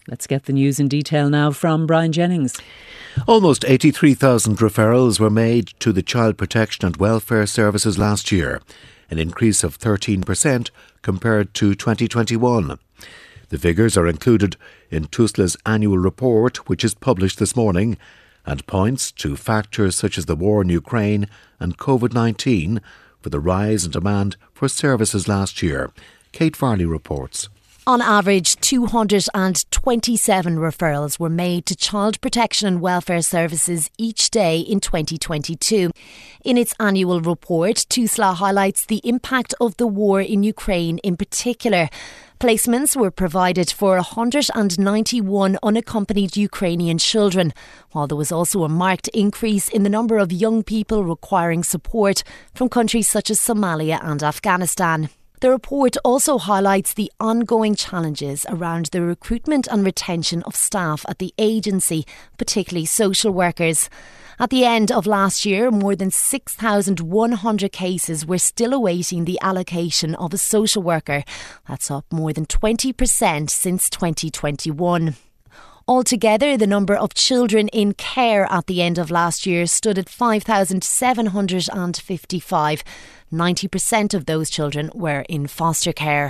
Let's get the news in detail now from Brian Jennings. Almost 83,000 referrals were made to the Child Protection and Welfare Services last year, an increase of 13% compared to 2021. The figures are included in TUSLA's annual report, which is published this morning, and points to factors such as the war in Ukraine and COVID-19 for the rise in demand for services last year. Kate Farley reports. On average, 227 referrals were made to Child Protection and Welfare Services each day in 2022. In its annual report, TUSLA highlights the impact of the war in Ukraine in particular. Placements were provided for 191 unaccompanied Ukrainian children, while there was also a marked increase in the number of young people requiring support from countries such as Somalia and Afghanistan. The report also highlights the ongoing challenges around the recruitment and retention of staff at the agency, particularly social workers. At the end of last year, more than 6,100 cases were still awaiting the allocation of a social worker. That's up more than 20% since 2021. Altogether, the number of children in care at the end of last year stood at 5,755. 90% of those children were in foster care.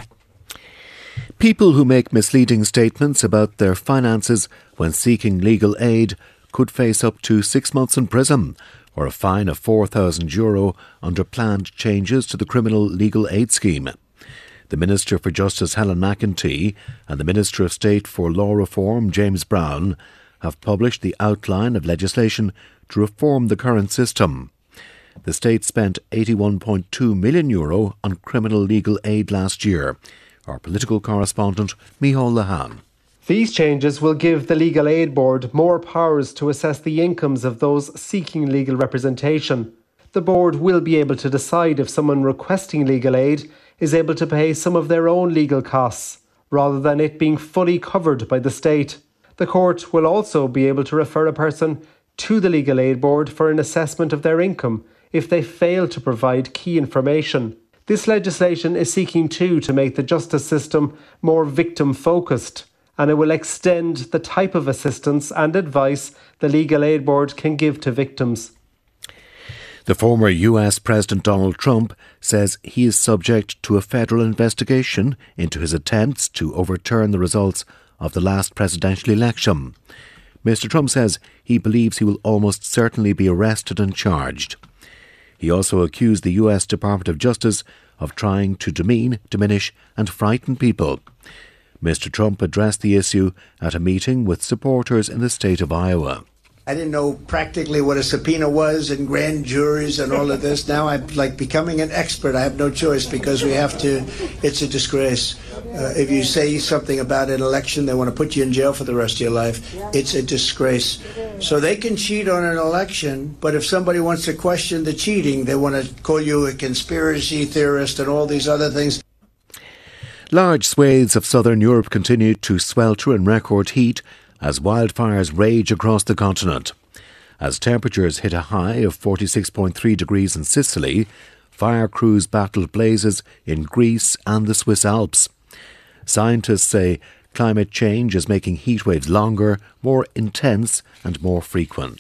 People who make misleading statements about their finances when seeking legal aid could face up to 6 months in prison or a fine of €4,000 under planned changes to the criminal legal aid scheme. The Minister for Justice Helen McEntee and the Minister of State for Law Reform James Brown have published the outline of legislation to reform the current system. The state spent €81.2 million on criminal legal aid last year. Our political correspondent, Micheál Lehane. These changes will give the Legal Aid Board more powers to assess the incomes of those seeking legal representation. The board will be able to decide if someone requesting legal aid is able to pay some of their own legal costs, rather than it being fully covered by the state. The court will also be able to refer a person to the Legal Aid Board for an assessment of their income if they fail to provide key information. This legislation is seeking too to make the justice system more victim-focused, and it will extend the type of assistance and advice the Legal Aid Board can give to victims. The former US President Donald Trump says he is subject to a federal investigation into his attempts to overturn the results of the last presidential election. Mr. Trump says he believes he will almost certainly be arrested and charged. He also accused the US Department of Justice of trying to demean, diminish and frighten people. Mr. Trump addressed the issue at a meeting with supporters in the state of Iowa. I didn't know practically what a subpoena was and grand juries and all of this. Now I'm like becoming an expert. I have no choice because we have to. It's a disgrace. If you say something about an election, they want to put you in jail for the rest of your life. It's a disgrace. So they can cheat on an election, but if somebody wants to question the cheating, they want to call you a conspiracy theorist and all these other things. Large swathes of southern Europe continue to swelter in record heat as wildfires rage across the continent. As temperatures hit a high of 46.3 degrees in Sicily, fire crews battled blazes in Greece and the Swiss Alps. Scientists say climate change is making heatwaves longer, more intense and more frequent.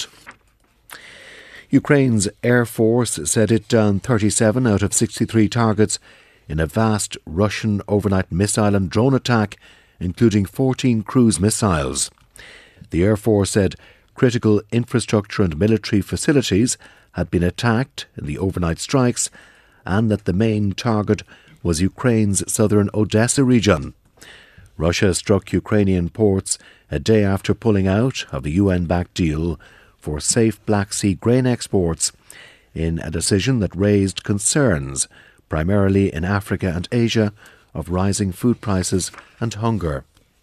Ukraine's Air Force said it downed 37 out of 63 targets in a vast Russian overnight missile and drone attack, including 14 cruise missiles. The Air Force said critical infrastructure and military facilities had been attacked in the overnight strikes and that the main target was Ukraine's southern Odessa region. Russia struck Ukrainian ports a day after pulling out of the UN-backed deal for safe Black Sea grain exports in a decision that raised concerns, primarily in Africa and Asia, of rising food prices and hunger.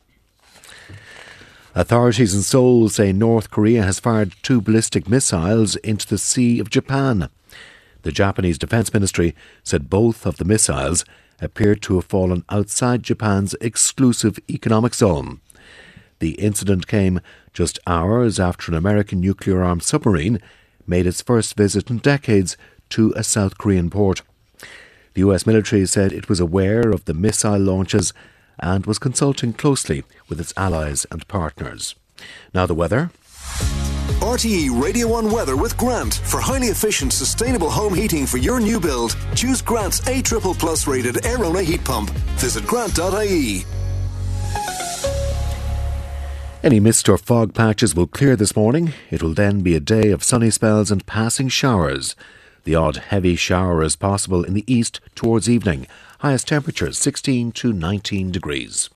Authorities in Seoul say North Korea has fired 2 ballistic missiles into the Sea of Japan. The Japanese Defence Ministry said both of the missiles appeared to have fallen outside Japan's exclusive economic zone. The incident came just hours after an American nuclear-armed submarine made its first visit in decades to a South Korean port. The US military said it was aware of the missile launches and was consulting closely with its allies and partners. Now the weather. RTE Radio 1 weather with Grant. For highly efficient, sustainable home heating for your new build, choose Grant's A++ rated Airona heat pump. Visit grant.ie. Any mist or fog patches will clear this morning. It will then be a day of sunny spells and passing showers. The odd heavy shower is possible in the east towards evening. Highest temperatures 16 to 19 degrees.